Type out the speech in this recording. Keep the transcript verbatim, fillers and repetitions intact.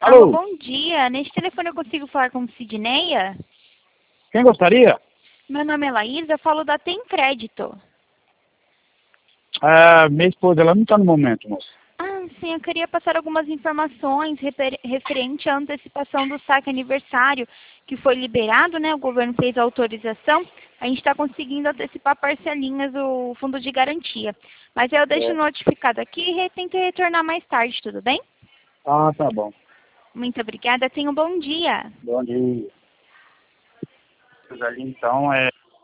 Alô, Alô? bom dia. Neste telefone eu consigo falar com Sidneia? Quem gostaria? Meu nome é Laísa, eu falo da Tem Crédito. Ah, minha esposa, ela não está no momento, moço. Ah, sim, eu queria passar algumas informações refer- referente à antecipação do saque aniversário, que foi liberado, né? O governo fez a autorização. A gente está conseguindo antecipar parcelinhas do fundo de garantia. Mas eu deixo É. notificado aqui e re- tento retornar mais tarde, tudo bem? Ah, tá bom. Muito obrigada, tenha um bom dia. Bom dia. Ali, então, é...